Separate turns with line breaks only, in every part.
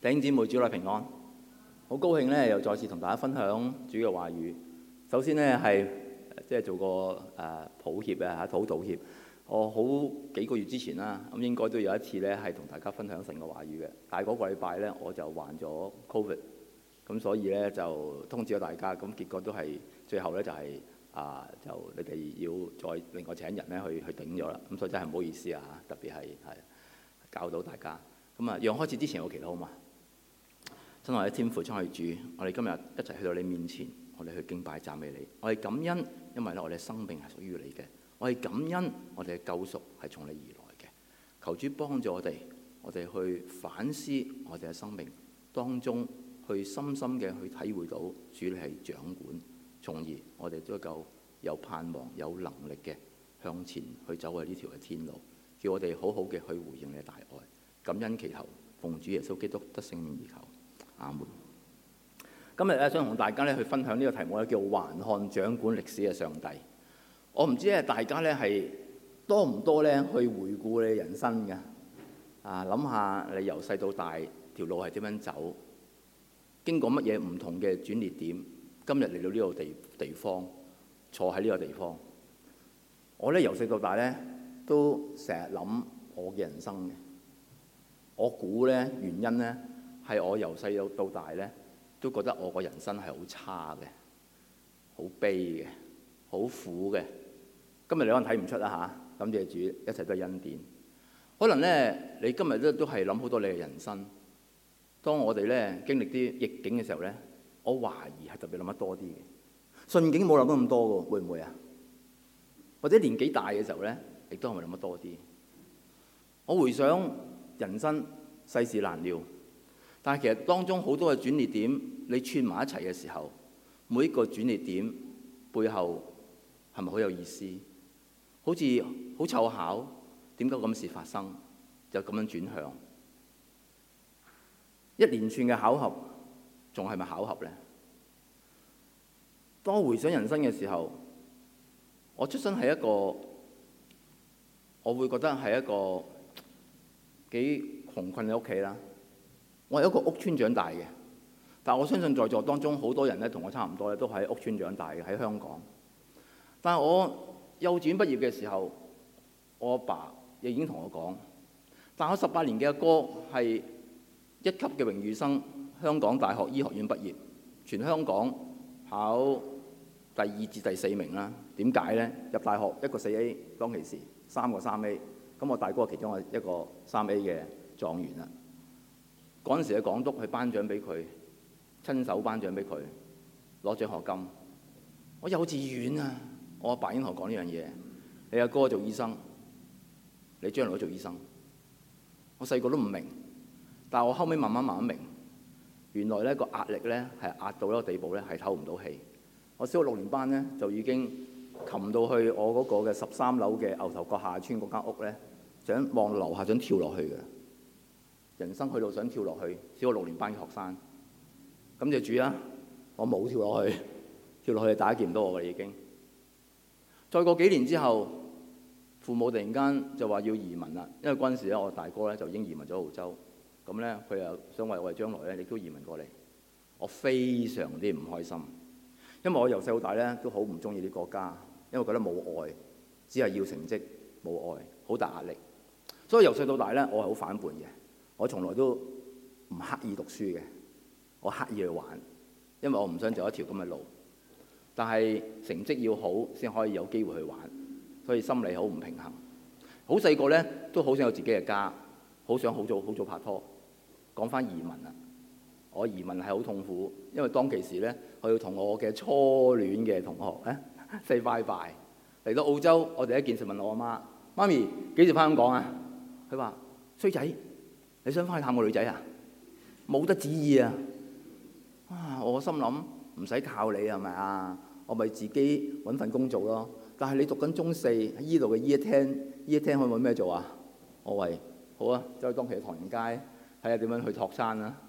弟兄姊妹，主內平安，好高興咧，又再次同大家分享主嘅話語。首先咧係做個抱歉啊嚇，道歉。我好幾個月之前啦，咁應該都有一次咧係同大家分享神嘅話語嘅，但係嗰個禮拜咧我就患咗 Covid， 咁所以咧就通知咗大家，咁結果都係最後咧就係就你哋要再另外請人咧去頂咗啦，咁所以真係唔好意思啊，特別係教到大家。咁啊，讓開始之前我祈禱好嘛？親愛的天父，親愛的主，我哋今日一齊去到你面前，我哋去敬拜讚美你。我哋感恩，因為咧我哋生命係屬於你嘅。我哋感恩，我哋嘅救贖係從你而來嘅。求主幫助我哋去反思我哋嘅生命當中，去深深嘅去體會到主你係掌管，從而我哋都夠有盼望、有能力嘅向前去走喺呢條嘅天路。叫我哋好好嘅去回應你嘅大愛。感恩祈求，奉主耶穌基督得聖名而求。阿門。今日咧想同大家咧去分享呢個題目咧，叫還看掌管歷史嘅上帝。我唔知咧大家咧係多唔多咧去回顧你人生嘅諗下你由細到大條路係點樣走，經過乜嘢唔同嘅轉捩點，今日嚟到呢個地方，坐喺呢個地方。我咧由細到大咧都成日諗我嘅人生嘅。我估咧原因咧係我由細到大咧都覺得我個人生係好差嘅，好悲嘅，好苦嘅。今日你可能睇唔出啦嚇，感謝主，一切都係恩典。可能咧你今日都係諗好多你嘅人生。當我哋咧經歷啲逆境嘅時候咧，我懷疑係特別諗得多啲嘅。順境冇諗得咁多嘅，會唔會啊？或者年紀大嘅時候咧，亦都係咪諗得多啲？我回想人生世事難料，但係其實當中好多嘅轉捩點，你串埋一齊嘅時候，每一個轉捩點背後係咪好有意思？好似好湊巧，點解咁事發生，就咁樣轉向？一連串嘅巧合，仲係咪巧合呢？當我回想人生嘅時候，我出生係一個，我會覺得係一個幾窮困嘅屋企啦。我係一個屋邨長大嘅，但我相信在座當中好多人咧同我差唔多咧，都喺屋邨長大嘅，喺香港。但係我幼稚園畢業嘅時候，我阿爸亦已經同我講，大我18年嘅阿哥係1級嘅榮譽生，香港大學醫學院畢業，全香港考第2至第4名啦。點解呢？入大學一個4A，當其時3個3A，咁我大哥係其中一個3A 嘅狀元啦。嗰陣時嘅港督去頒獎俾佢，親手頒獎俾佢，攞獎學金。我幼稚園啊，我阿爸已經同我講呢樣嘢：你阿哥做醫生，你將來都做醫生。我細個都唔明，但係我後尾慢慢明，原來咧個壓力咧係壓到一個地步咧係唞唔到氣。我小學6年班咧就已經擒到去我嗰個嘅13樓嘅牛頭角下村嗰間屋咧，想望樓下想跳落去嘅。人生去到想跳落去，小學6年班嘅學生，感謝主啊！我冇跳落去，跳落去大家見唔到我嘅已經。再過幾年之後，父母突然間就話要移民啦，因為嗰陣時咧我大哥咧就已經移民咗澳洲，咁咧佢又想為我哋將來咧亦都移民過嚟。我非常之唔開心，因為我由細到大咧都好唔中意啲國家，因為覺得冇愛，只係要成績，冇愛，好大壓力。所以由細到大咧，我係好反叛嘅。我從來都唔刻意讀書嘅，我刻意去玩，因為我唔想走一條咁嘅路。但係成績要好先可以有機會去玩，所以心理好唔平衡。好細個咧都好想有自己嘅家，好想好早拍拖。講翻移民啦，我移民係好痛苦，因為當其時咧我要同我嘅初戀嘅同學咧 say bye bye。嚟到澳洲，我第一件事問我阿媽：媽咪幾時翻香港啊？佢話：衰仔，你想翻去探個女仔啊？冇得旨意啊！我心諗唔使靠你係咪啊？我咪自己揾份工做咯。但係你讀緊中4喺依度嘅 Year 10可以揾咩做啊？我話好啊，走去當期嘅唐人街睇下點樣去拓山啦。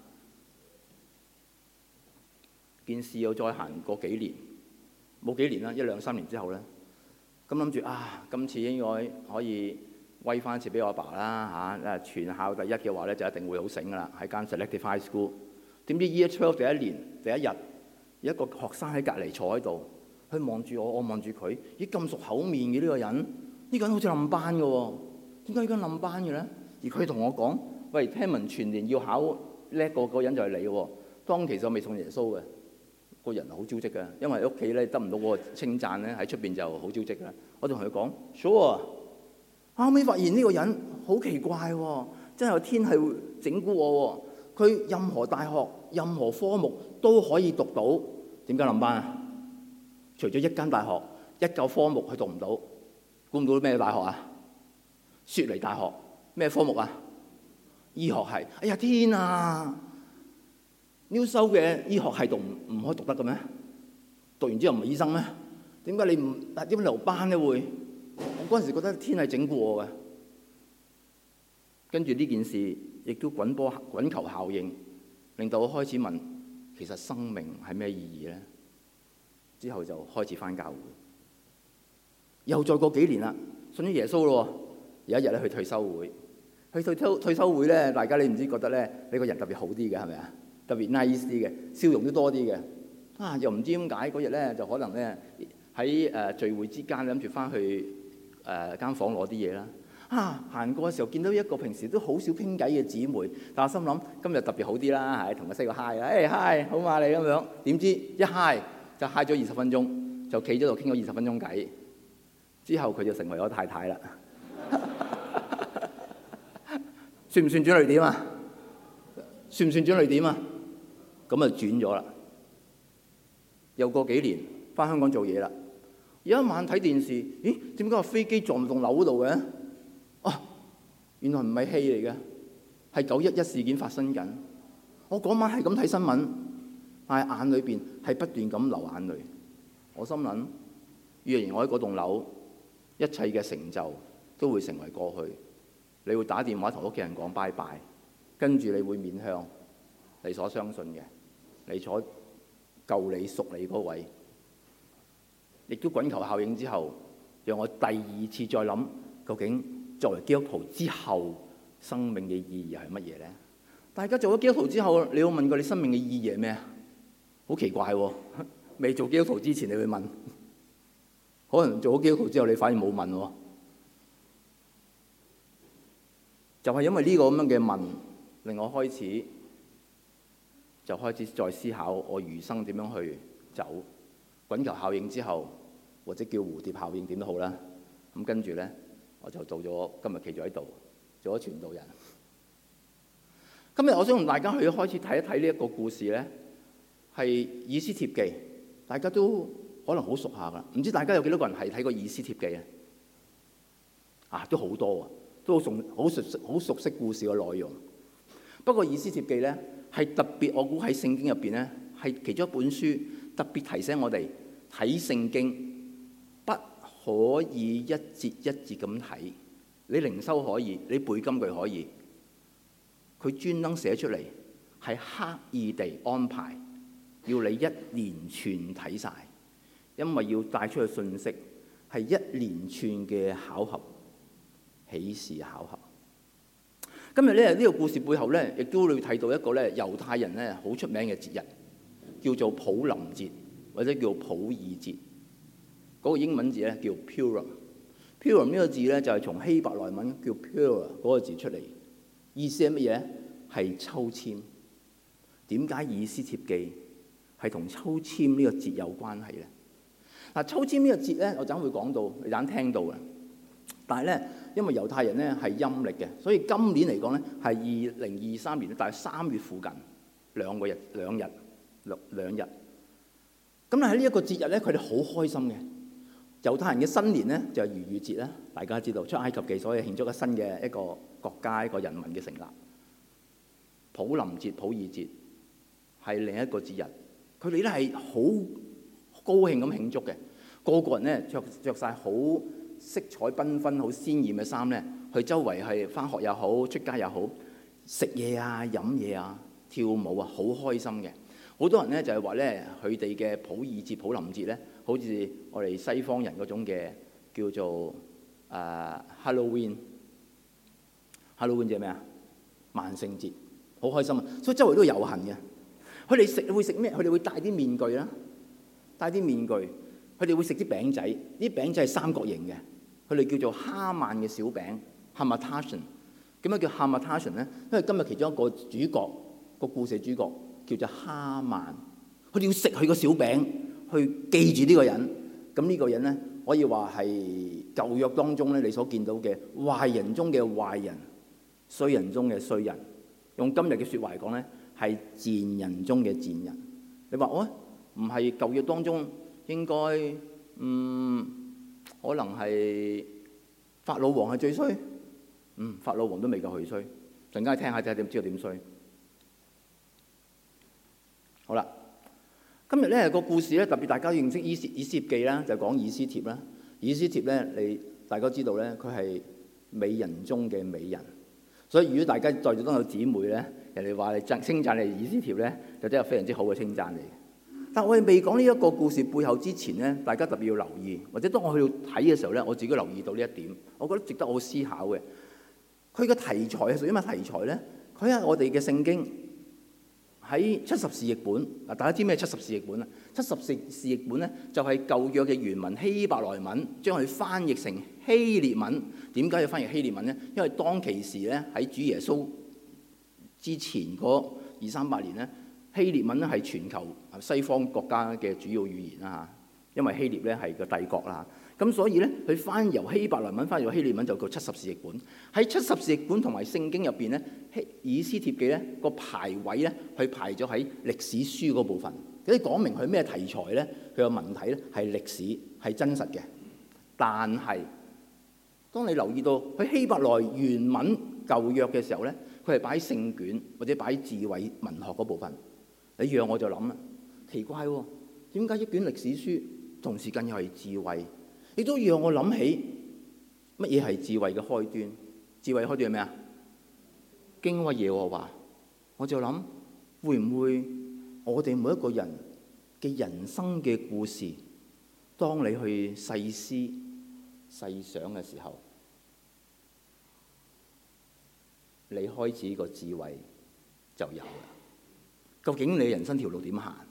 件事又再行過幾年，冇幾年啦，1、2、3年之後咧，咁諗住今次應該可以威翻一次俾我阿爸啦嚇，全校第一嘅話咧就一定會好醒噶啦，喺間 Selective High School。點知 Year 12第一年第一日，有一個學生喺隔離坐喺度，佢望住我，我望住佢，咦咁熟口面嘅呢個人，呢個人好似冧班嘅喎，點解而家冧班嘅咧？而佢同我講：喂，聽聞全年要考叻個嗰人就係你喎。當其實我未信耶穌嘅，個人好招積嘅，因為屋企咧得唔到嗰個稱讚咧，喺出邊就好招積嘅。我就同佢講 sure。後尾發現呢個人好奇怪喎，真係有天係會整蠱我喎。佢任何大學、任何科目都可以讀到，點解冧班啊？除咗一間大學一嚿科目佢讀唔到，估唔到咩大學啊？雪梨大學咩科目啊？醫學系。哎呀天啊！New South 嘅醫學系唔可以讀得嘅咩？讀完之後唔係醫生咩？點解你唔點解留班咧會？我嗰陣時覺得天係整蠱我嘅。跟住呢件事亦都滾球效應，令到我開始問：其實生命係咩意義咧？之後就開始返教會，又再過幾年啦，信咗耶穌咯。有一日咧去退休會，去退休會咧，大家你唔知覺得咧，你個人特別好啲嘅係咪啊？特別 nice 啲嘅，笑容都多啲嘅。又唔知點解嗰日咧就可能咧喺聚會之間諗住返去間房攞啲嘢啦。行過嘅時候見到一個平時都好少傾偈嘅姊妹，但我心諗今日特別好啲啦，係同佢 say 個 hi 啦，hi 好嘛你咁樣。點知一 hi 就 hi 咗20分鐘，就企咗度傾咗20分鐘偈。之後佢就成為我太太啦。算唔算轉捩點啊？算唔算轉捩點啊？咁啊轉咗啦。又過幾年返香港做嘢啦。有一晚睇電視，咦？點解個飛機撞到棟樓嗰度嘅？原來唔係戲嚟嘅，係911事件發生緊。我嗰晚係咁睇新聞，但係眼裏邊係不斷咁流眼淚。我心諗，若然我喺嗰棟樓，一切嘅成就都會成為過去。你會打電話同屋企人講拜拜，跟住你會面向你所相信嘅，你所救你贖你嗰位。亦都滾球效應之後，讓我第二次再諗，究竟作為基督徒之後，生命嘅意義係乜嘢咧？大家做咗基督徒之後，你有問過你生命嘅意義係咩啊？好奇怪喎！未做基督徒之前，你會問，可能做咗基督徒之後，你反而冇問喎。就係因為呢個咁樣嘅問，令我開始再思考我餘生點樣去走。滾球效應之後，或者叫蝴蝶效應點都好啦。咁跟住咧，我就到咗今日企咗喺度，做咗傳道人。今日我想同大家去開始睇一睇呢一個故事咧，係以斯帖記，大家都可能好熟下噶。唔知大家有幾多個人係睇過以斯帖記啊？都好多啊，都好熟悉故事嘅內容。不過以斯帖記咧係特別，我估喺聖經入邊咧係其中一本書，特別提醒我哋睇聖經不可以一節一節咁睇。你靈修可以，你背金句可以，佢專登寫出嚟係刻意地安排，要你一連串睇晒，因為要帶出去信息係一連串嘅巧合，喜事巧合。今日咧呢個故事背後咧，亦都會睇到一個咧猶太人咧好出名嘅節日，叫做普林節或者叫普爾節。嗰個英文字咧叫 Purim。Purim 呢個字咧就係從希伯來文叫 Pur 嗰個字出嚟，意思係乜嘢？係抽籤。點解以斯帖記係同抽籤呢個節有關係咧？嗱，抽籤呢個節咧，我陣會講到，你陣聽到嘅。但係咧，因為猶太人咧係陰歷嘅，所以今年嚟講咧係2023年大概3月附近兩日。咁但係呢一個節日咧，佢哋好開心嘅。猶太人嘅新年咧就係逾越節啦，大家知道出埃及記，所以慶祝一新嘅一個國家一個人民嘅成立。普林節、普爾節係另一個節日，佢哋咧係好高興咁慶祝嘅，個個人咧着晒好色彩繽紛、好鮮豔嘅衫咧，去周圍係返學又好、出街又好，食嘢啊、飲嘢啊、跳舞啊，好開心嘅。好多人咧就係話咧，佢哋嘅普爾節、普林節咧，好似我哋西方人嗰種嘅叫做Halloween Halloween 即係咩啊？萬聖節，好開心啊！所以周圍都有遊行嘅。佢哋會食咩？佢哋會戴啲面具啦，戴啲面具。佢哋會食啲餅仔，啲餅仔係三角形嘅，佢哋叫做哈曼嘅小餅 Hamantaschen。點解叫 Hamantaschen 咧？因為今日其中一個主角，個故事主角叫做哈曼，佢哋要食佢個小餅去記住呢個人。咁呢個人咧，可以話係舊約當中咧你所見到嘅壞人中嘅壞人，衰人中嘅衰人。用今日嘅説話嚟講咧，係賤人中嘅賤人。你話我唔係舊約當中？應該可能係法老王係最衰，法老王都未夠佢衰。陣間聽下睇下點知道點衰。好啦，今日咧個故事咧特別大家認識以斯帖記啦，就講以斯帖啦。以斯帖咧，大家知道咧，佢係美人中嘅美人。所以如果大家在座都有姊妹咧，人哋話你稱讚你以斯帖咧，就真係非常之好嘅稱讚嚟。但我哋未講呢一個故事背後之前咧，大家特別要留意，或者當我去到睇嘅時候咧，我自己留意到呢一點，我覺得值得我思考嘅。佢嘅題材係屬於咩題材咧？佢係我哋嘅聖經喺70士譯本。嗱，大家知咩70士譯本啊？70士譯本咧就係舊約嘅原文希伯來文，將佢翻譯成希臘文。點解要翻譯希臘文咧？因為當其時咧喺主耶穌之前嗰200-300年咧。希臘文咧係全球西方國家嘅主要語言啦嚇，因為希臘咧係個帝國啦，咁所以咧佢由希伯來文翻譯希臘文就叫70士譯本。喺70士譯本同埋聖經入邊咧，以斯帖記咧個排位咧，佢排咗喺歷史書嗰部分。佢講明佢咩題材咧？佢個文體咧係歷史，係真實嘅。但係當你留意到佢希伯來原文舊約嘅時候咧，佢係擺喺聖卷或者擺喺智慧文學嗰部分。你讓我就諗啦，奇怪喎，點解一卷歷史書同時間又係智慧？亦都讓我諗起乜嘢係智慧嘅開端？智慧開端係咩啊？敬畏耶和華。我就諗會唔會我哋每一個人嘅人生嘅故事，當你去細思細想嘅時候，你開始個智慧就有啦。究竟你人生條路點行？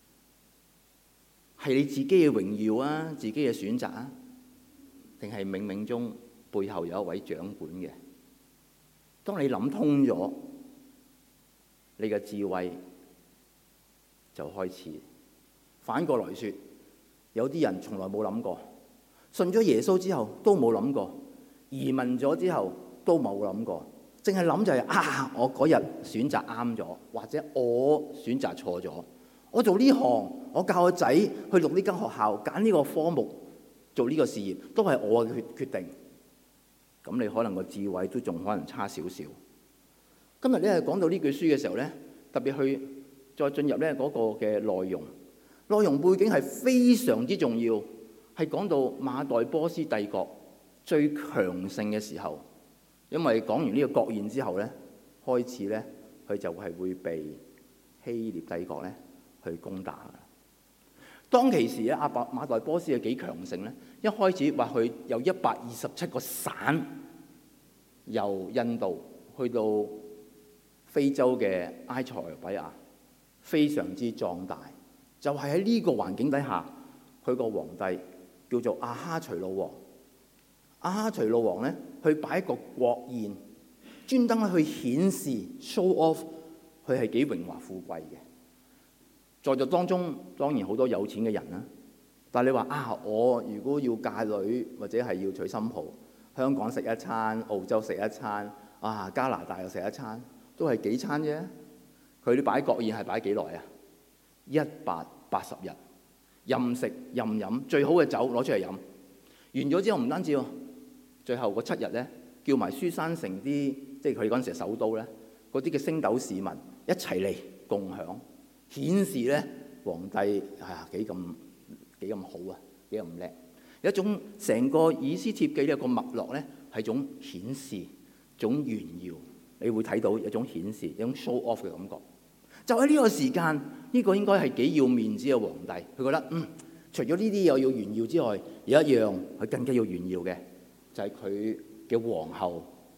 係你自己嘅榮耀啊，自己嘅選擇啊，定係冥冥中背後有一位掌管嘅？當你諗通咗，你嘅智慧就開始。反過來說，有啲人從來冇諗過，信咗耶穌之後都冇諗過，移民咗之後都冇諗過。淨係諗就係我嗰日選擇啱咗，或者我選擇錯咗。我做呢行，我教個仔去讀呢間學校，揀呢個科目做呢個事業，都係我嘅決定。咁你可能個智慧都仲可能差少少。今日咧講到呢句書嘅時候咧，特別去再進入咧嗰個嘅內容背景係非常之重要，係講到馬代波斯帝國最強盛嘅時候。因為講完呢個國宴之後咧，開始咧佢就係會被希臘帝國咧去攻打嘅。當其時咧，馬代波斯係幾強盛咧？一開始話佢有127個省，由印度去到非洲嘅埃塞俄比亞，非常之壯大。就係喺呢個環境底下，佢個皇帝叫做亞哈隨魯王。亞哈隨魯王咧，去擺一個國宴，專登去顯示 show off 佢係幾榮華富貴嘅。在座當中當然好多有錢嘅人啦，但係你話我如果要嫁女或者係要娶新抱，香港食一餐，澳洲食一餐，加拿大又食一餐，都係幾餐啫。佢啲擺國宴係擺幾耐啊？180日，任食任飲，最好嘅酒攞出嚟飲。完咗之後唔單止喎，最後嗰7日咧，叫埋書珊城啲，即係佢嗰陣時首都咧，嗰啲嘅星斗市民一齊嚟共享，顯示咧皇帝幾咁好啊，幾咁叻。有一種成個以斯帖記嘅一個脈絡咧，係種顯示，種炫耀，你會睇到有種顯示，有種 show off 嘅感覺。就喺呢個時間，呢個應該係幾要面子嘅皇帝，佢覺得除咗呢啲又要炫耀之外，有一樣佢更加要炫耀嘅，就係佢嘅皇后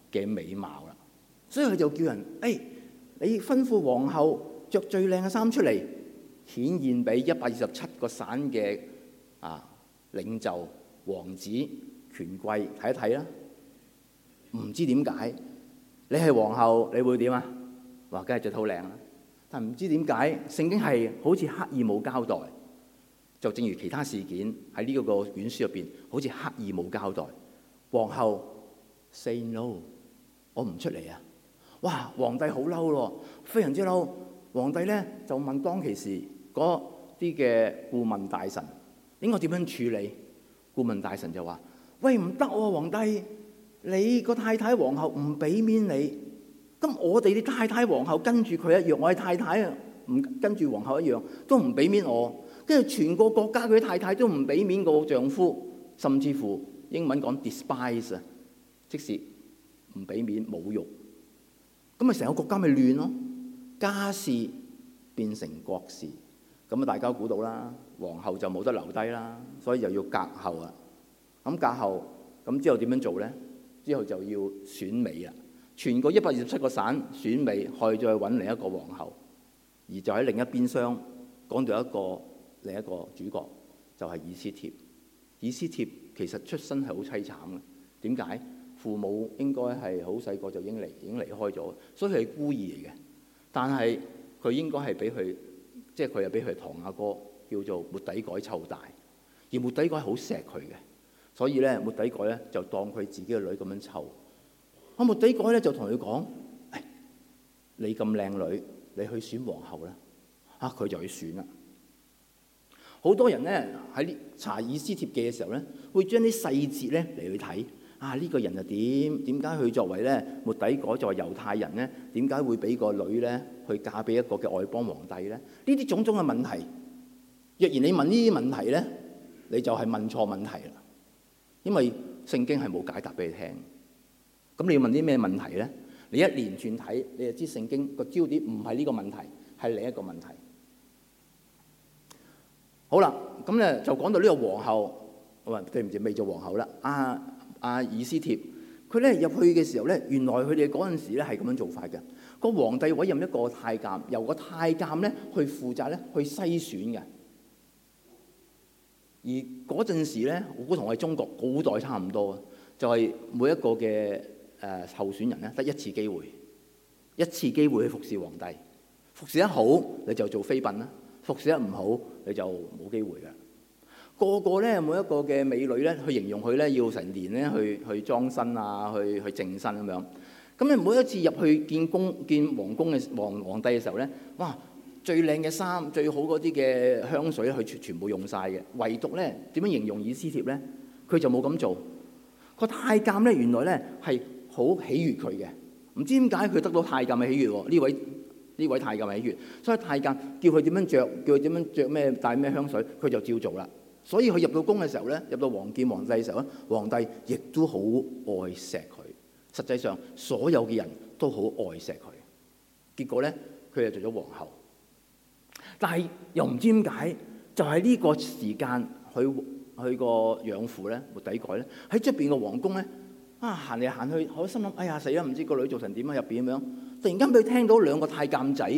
嘅美貌啦。所以佢就叫人你吩咐皇后着最靚嘅衫出嚟，顯現俾127個省嘅領袖、王子、權貴睇一睇啦。唔知點解你係皇后，你會點啊？話梗係着得好靚啦。但唔知點解聖經係好似刻意冇交代，就正如其他事件喺呢個卷書入邊，好似刻意冇交代。皇后 say no， 我唔出嚟啊！哇！皇帝好嬲咯，非常之嬲。皇帝咧就問當其時嗰啲嘅顧問大臣應該點樣處理？顧問大臣就話：喂，唔得喎，皇帝，你個太太皇后唔俾面你，咁我哋啲太太皇后跟住佢一樣，我係太太啊，唔跟住皇后一樣，都唔俾面我。跟住全個國家佢啲太太都唔俾面個丈夫，甚至乎英文講 despise 啊，即是唔俾面侮辱。咁咪成個國家咪亂咯，家事變成國事。咁啊，大家估到啦，皇后就冇得留低啦，所以又要革後啊。咁革後咁之後點樣做咧？之後就要選美啦。全個127個省選美，可以再揾另一個皇后，而就喺另一邊廂講到另一個主角，就係以斯帖。以斯帖其實出身係好凄慘嘅，點解？父母應該係好細個就已經離開咗，所以佢係孤兒嚟嘅。但係佢應該係俾佢，即係佢係俾佢堂阿哥叫做末底改湊大，而末底改好錫佢嘅，所以咧末底改咧就當佢自己嘅女咁樣湊。末底改咧就同佢講：你咁靚女，你去選皇后啦！佢就去選啦。好多人咧喺查以斯帖記嘅時候咧，會將啲細節咧嚟去睇。呢個人又點解佢作為咧末底改作為猶太人咧，點解會俾個女咧去嫁俾一個嘅外邦皇帝咧？呢啲種種嘅問題，若然你問呢啲問題咧，你就係問錯問題啦。因為聖經係冇解答俾你聽。咁你要問啲咩問題咧？你一連串睇，你就知聖經個焦點唔係呢個問題，係另一個問題。好啦，咁咧就講到呢個皇后，對唔住，未做皇后啦。以斯帖，佢咧入去嘅時候咧，原來佢哋嗰陣時咧係咁樣做法嘅。個皇帝委任一個太監，由個太監咧去負責咧去篩選嘅。而嗰陣時咧，我估同我哋中國古代差唔多，就係每一個嘅候選人咧得一次機會，去服侍皇帝。服侍得好你就做妃嬪啦，服侍得唔好你就冇機會㗎。個個咧，每一個嘅美女咧，去形容佢咧，要成年咧去裝身啊，去淨身咁樣。咁咧，每一次入去見皇宮嘅皇帝嘅時候咧，哇！最靚嘅衫、最好嗰啲嘅香水，佢全部用晒嘅。唯獨咧，點樣形容以斯帖咧？佢就冇咁做。個太監咧，原來咧係好喜悅佢嘅。唔知點解佢得到太監嘅喜悅喎？呢位太監嘅喜悅，所以太監叫佢點樣着，叫佢點樣着咩帶咩香水，佢就照做啦。所以佢入到宮嘅時候咧，入到皇帝嘅時候咧，皇帝亦都好愛錫佢。實際上，所有嘅人都好愛錫佢。結果咧，佢就做咗皇后。但係又唔知點解，就係呢個時間，佢個養父咧，末底改咧，喺出邊個皇宮咧，行嚟行去，我心諗：哎呀死啦！唔知個女做成點啊？入邊咁樣，突然間俾佢聽到兩個太監仔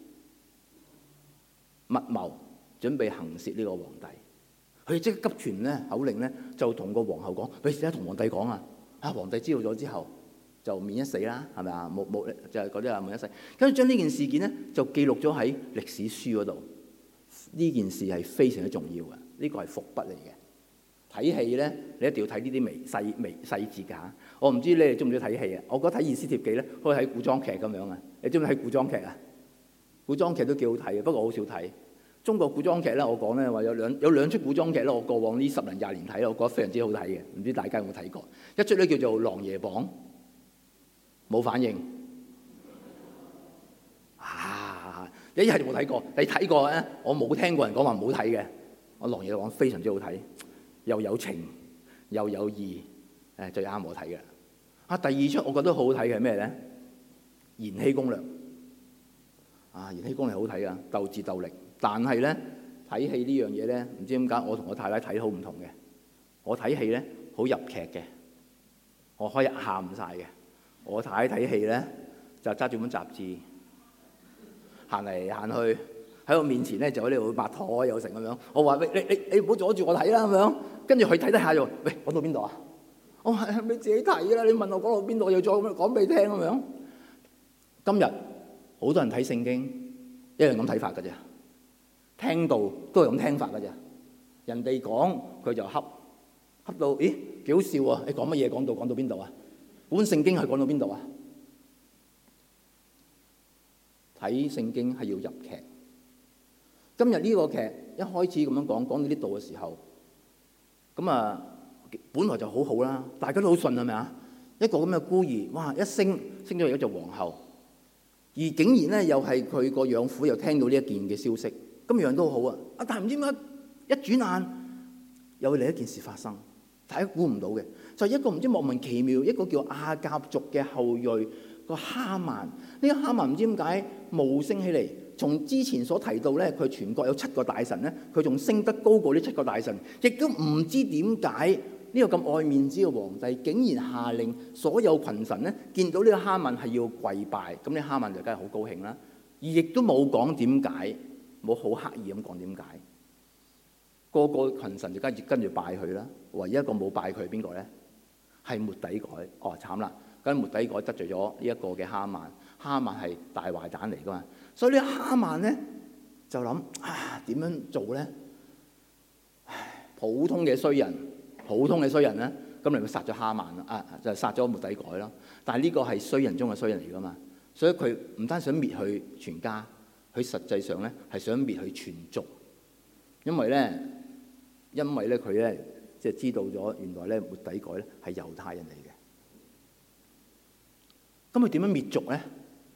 密謀準備行刺呢個皇帝。佢即刻急傳咧口令咧，就同個皇后講：你而家同皇帝講啊！皇帝知道咗之後就免一死啦，係咪啊？冇就係嗰啲話免一死。跟住將呢件事件咧就記錄咗喺歷史書嗰度。呢件事係非常之重要嘅，呢個係伏筆嚟嘅。睇戲咧，你一定要睇呢啲細節㗎。我唔知你哋中唔中意睇戲啊？我覺得睇《以斯帖記》咧，可以睇古裝劇咁樣啊。你中唔中意睇古裝劇啊？古裝劇都幾好睇嘅，不過我好少睇。中國古裝劇咧，我講咧話有兩出古裝劇咧，我過往呢10年20年睇，我覺得非常之好睇嘅。唔知大家有冇睇過？一出咧叫做《琅琊榜》，冇反應。你一係就冇睇過，你睇過咧？我冇聽過人講話唔好睇嘅。我《琅琊榜》非常之好睇，又有情又有義，最啱我睇嘅。第二出我覺得好好睇嘅係咩咧？《延禧攻略》。《延禧攻略》好睇啊，鬥智鬥力。但係咧睇戲呢樣嘢咧，唔知點解我同我太太睇好唔同嘅。我睇戲咧好入劇嘅，我可以喊晒嘅。 我太太睇戲咧就揸住本雜誌行嚟行去，喺我面前咧就喺度抹台又成咁樣。我話：喂，你唔好阻住我睇啦咁樣。跟住佢睇下就：喂，講到邊度啊？我話：你自己睇啦，你問我講到邊度，我又再講俾你聽咁樣。今日好多人睇聖經一樣咁睇法㗎啫，聽到都係咁聽法㗎啫。人哋講佢就恰到，咦幾好笑啊！你講乜嘢？講到邊度啊？本聖經係講到邊度啊？睇聖經係要入劇。今日呢個劇一開始咁樣講到呢度嘅時候，咁啊本來就好好啦，大家都好信係咪啊？一個咁嘅孤兒，哇一升咗嚟做皇后，而竟然咧又係佢個養父又聽到呢一件嘅消息，咁樣都好啊！但係唔知點解一轉眼又會另一件事發生，大家估唔到嘅，就係一個唔知莫名其妙一個叫亞甲族嘅後裔個哈曼。呢個哈曼唔知點解冒升起嚟，從之前所提到咧，佢全國有7個大臣咧，佢仲升得高過呢7個大臣，亦都唔知點解呢個咁愛面子嘅皇帝竟然下令所有群臣咧見到呢個哈曼係要跪拜，咁呢哈曼就梗係好高興啦，而亦都冇講點解，冇好刻意咁講點解。個個群臣就跟住拜佢啦，唯一一個冇拜佢係邊個咧？係末底改。哦，慘啦！咁末底改得罪咗呢一個嘅哈曼，哈曼係大壞蛋嚟噶嘛，所以呢哈曼咧就諗點樣做咧？普通嘅衰人咧，咁你咪殺咗哈曼啦，就殺咗末底改啦。但係呢個係衰人中嘅衰人嚟噶嘛，所以佢唔單想滅佢全家，佢實際上咧係想滅佢全族，因為咧佢咧即係知道咗原來咧末底改咧係猶太人嚟嘅。咁佢點樣滅族咧？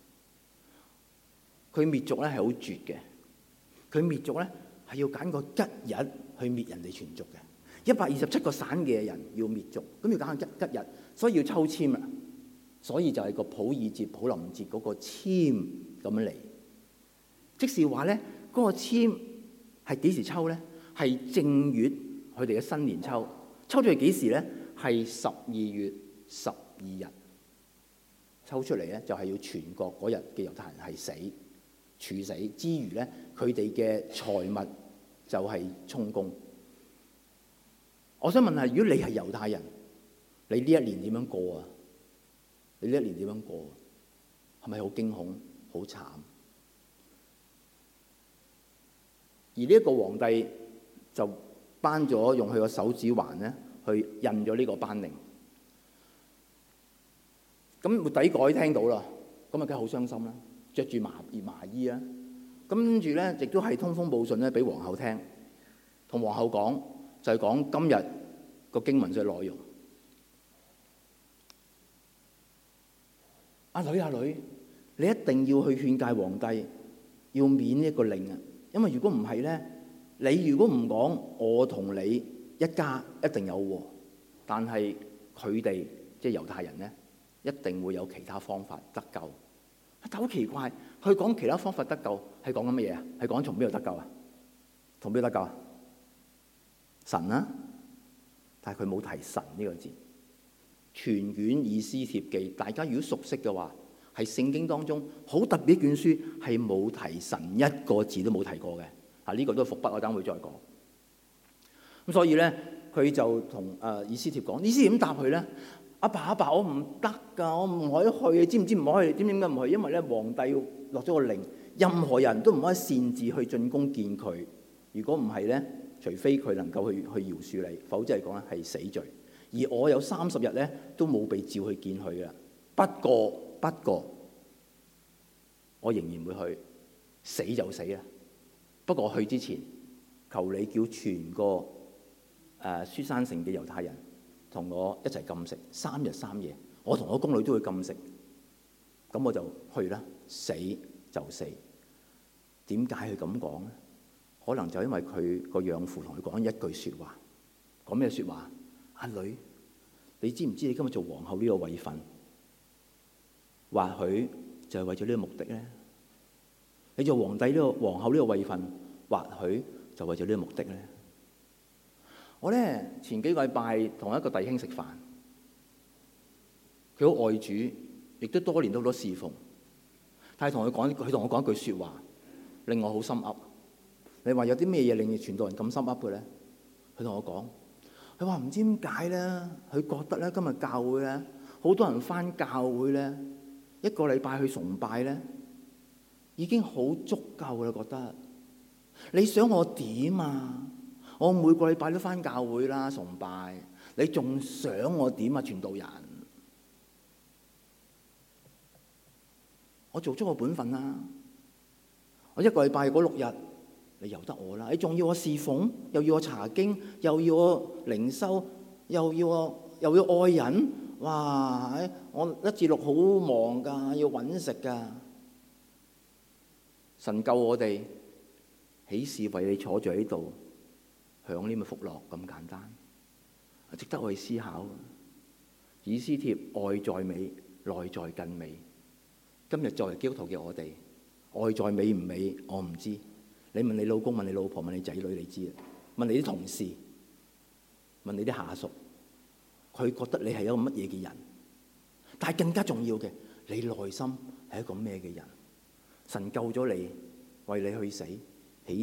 佢滅族咧係好絕嘅。佢滅族咧係要揀個吉日去滅人哋全族嘅。127個省嘅人要滅族，咁要揀個吉日，所以要抽籤啦。所以就係個普爾節、普林節嗰個籤咁樣嚟。即是話咧，嗰個籤係幾時抽咧？係正月佢哋嘅新年抽，抽咗係幾時咧？係12月12日抽出嚟咧，就係要全國嗰日嘅猶太人係死處死之餘咧，佢哋嘅財物就係充公。我想問下，如果你係猶太人，你呢一年點樣過啊？你呢一年點樣過？係咪好驚恐、好慘？而呢一個皇帝就頒咗用佢個手指環咧，去印咗呢個頒令。咁末底改聽到啦，咁啊梗係好傷心啦，着住麻衣啦。咁跟住咧，亦都係通風報信咧，俾皇后聽，同皇后講就係講今日個經文嘅內容。阿女，你一定要去勸誡皇帝，要免呢一個令啊！因為如果唔係咧，你如果唔講，我同你一家一定有禍。但係佢哋即係猶太人咧，一定會有其他方法得救。但好奇怪，佢講其他方法得救係講緊乜嘢啊？係講從邊度得救啊？從邊度得救啊？神啊！但係佢冇提神呢個字。全卷以斯帖記，大家如果熟悉嘅話，係聖經當中好特別一卷書，係冇提神一個字都冇提過嘅。呢個都係伏筆，我等會再講。咁所以咧，佢就同以斯帖講，以斯帖點答佢咧？阿爸，我唔得㗎，我唔可以去，你知唔知唔可以？點解唔去？因為咧，皇帝落咗個令，任何人都唔可以擅自去進宮見佢。如果唔係咧，除非佢能夠去饒恕你，否則嚟講咧係死罪。而我有30日咧都冇被召去見佢嘅。不過，我仍然會去，死就死啦。不過去之前，求你叫全個書珊城嘅猶太人同我一齊禁食3日3夜，我同我宮女都會禁食。咁我就去啦，死就死。點解佢咁講咧？可能就因為佢個養父同佢講一句説話，講咩説話？阿女，你知唔知你今日做皇后呢個位份，或許就係為咗呢個目的咧？你做皇后呢個位份，或許就為咗呢個目的咧？我咧前幾個禮拜同一個弟兄食飯，佢好愛主， 亦都多年都好多侍奉。但係佢同我講一句説話，令我好心噏。你話有啲咩嘢令你傳道人咁心噏嘅咧？佢同我講，佢話唔知點解咧，佢覺得咧今日教會咧好多人返教會咧，一個禮拜去崇拜咧已經好足夠啦。覺得你想我點啊？我每個禮拜都返教會啦，崇拜，你仲想我點啊？傳道人，我做足我本分啦。我一個禮拜嗰6日，你由得我啦。你仲要我侍奉，又要我查經，又要我靈修，又要愛人。哇！我1至6好忙㗎，要揾食㗎。神救我哋，豈是為你坐住喺度享呢個福樂咁簡單？值得我哋思考。以斯帖外在美，內在更美。今日作為基督徒嘅我哋，外在美唔美我唔知。你問你老公，問你老婆，問你仔女，你知啦。問你啲同事，問你啲下屬，佢覺得你係一個乜嘢嘅人？但係更加重要嘅，你內心係一個咩嘅人？神救咗你，為你去死，豈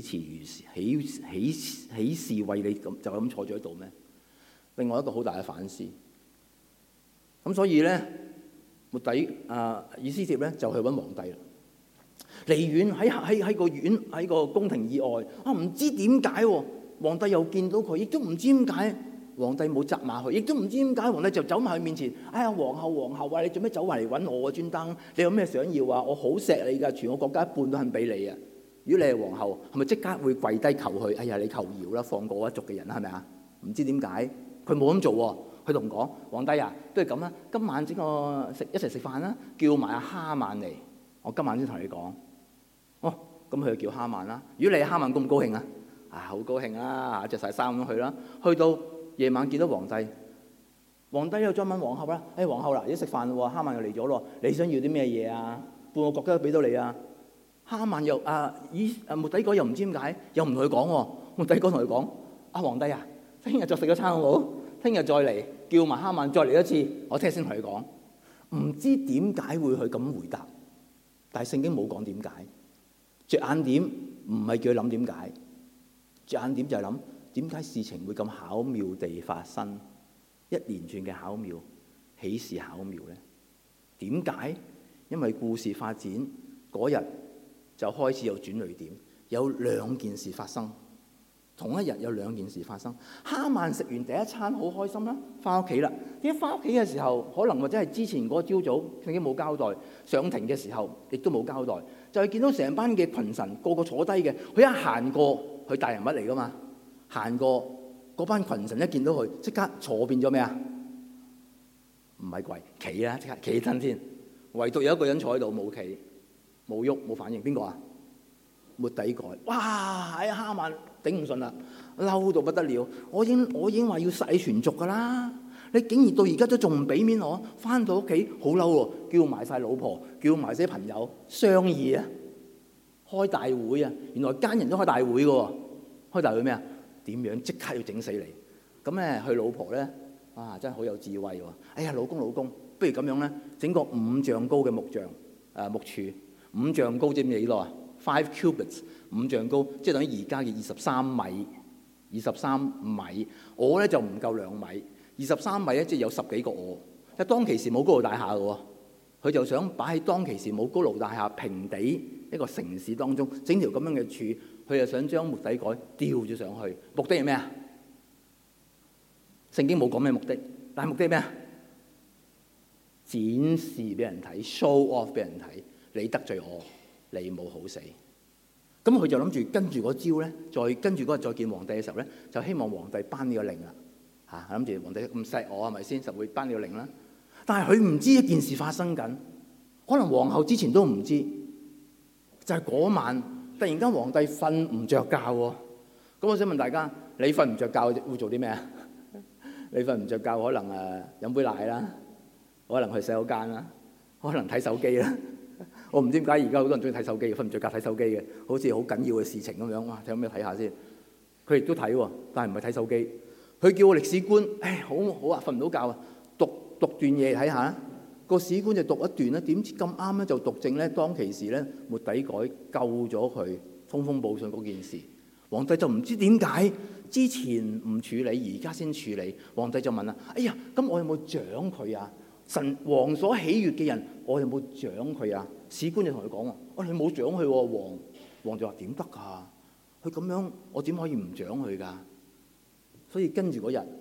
是為你咁就咁坐咗喺度咩？另外一個好大嘅反思。咁所以咧，末底以斯帖咧就去揾皇帝啦。離遠喺個院喺個宮廷以外，唔知點解皇帝又見到佢，亦都唔知點解皇帝冇責罵佢，亦都唔知點解皇帝就走埋去面前。哎呀，皇后啊，你做咩走埋嚟揾我啊？專登，你有咩想要啊？我好錫你㗎，全個國家一半都肯俾你啊！如果你係皇后，係咪即刻會跪低求佢？哎呀，你求饒啦，放過我一族嘅人啦，係咪啊？唔知點解佢冇咁做喎。佢同講：皇帝啊，都係咁啦，今晚整個一齊食飯啦，叫埋阿哈曼嚟。我今晚先同你講。哦，咁佢就叫哈曼啦。如果你係哈曼，高唔高興啊？好高興啦，着晒衫咁去啦。去到夜晚見到皇帝，皇帝又再問皇后啦：皇后啦，而家食飯咯，哈曼又嚟咗咯，你想要啲咩嘢啊？半個國家都俾到你啊！哈曼又末底改又唔知點解，又唔同佢講喎。末底改同佢講：皇帝啊，聽日再食咗餐好唔好？聽日再嚟，叫埋哈曼再嚟一次，我聽日先同佢講。唔知點解會去咁回答，但係聖經冇講點解。着眼點唔係叫佢諗點解，着眼點就係諗點解事情會咁巧妙地發生，一連串嘅巧妙，豈是巧妙呢？點解？因為故事發展嗰日就開始有轉捩點，有2件事發生。同一日有2件事發生。哈曼食完第一餐好開心啦，翻屋企啦。點解翻屋企嘅時候，可能或者係之前嗰朝早聖經冇交代，上庭嘅時候亦都冇交代，就係見到成班嘅群臣個個坐低嘅。佢一行過，佢大人物嚟噶嘛，行過嗰班群臣一見到佢，即刻坐變咗咩啊？唔係跪，企啦，即刻企起身先。唯獨有一個人坐喺度冇企冇喐冇反應，邊個啊？末底改。哇！喺哈曼頂唔順啦，嬲到不得了。我已經話要殺你全族噶啦，你竟然到而家都仲唔俾面我？翻到屋企好嬲喎，叫埋晒老婆，叫埋些朋友商議啊，開大會啊。原來奸人都開大會嘅喎，開大會咩啊？點樣即刻要整死你？咁咧，佢老婆咧，真係好有智慧喎。哎呀，老公，不如咁樣咧，整個5丈高嘅木柱，5丈高知唔知幾多啊？5 cubits， 5丈高，即係等於而家嘅23米。我咧就唔夠2米，23米咧即係有10幾個我。但係當其時冇高樓大廈嘅喎，佢就想擺喺當其時冇高樓大廈平地一個城市當中整條咁樣嘅柱，佢就想將末底改吊咗上去。目的係咩啊？聖經冇講咩目的，但係目的係咩啊？展示俾人睇 ，show off 俾人睇，你得罪我，你冇好死。咁佢就諗住跟住嗰招咧，再跟住嗰日再見皇帝嘅時候咧，就希望皇帝頒呢個令啦。諗住皇帝咁錫我係咪先，就會頒呢個令啦。但係佢唔知一件事發生緊，可能皇后之前都唔知，就係嗰晚突然間皇帝瞓唔着覺喎。咁我想問大家，你瞓唔着覺會做啲咩啊？你瞓唔着覺可能飲杯奶啦，可能去洗手間啦，可能睇手機啦。我唔知點解而家好多人中意睇手機，瞓唔着覺睇手機嘅，好似好緊要嘅事情咁樣。哇！睇咩睇下先？佢亦都睇喎，但係唔係睇手機。佢叫我歷史官，好啊，瞓唔到覺啊，讀段嘢睇下。 個史官就讀一段咧，點知咁啱咧就讀正咧當其時咧末底改救咗佢通風報信嗰件事。皇帝就唔知點解之前唔處理，而家先處理。皇帝就問啦：哎呀，咁我有冇獎佢啊？神王所喜悅嘅人，我有冇獎佢啊？史官就同佢講話：你冇獎佢喎。王就話：點得㗎？佢咁樣，我點可以唔獎佢㗎？所以跟住嗰日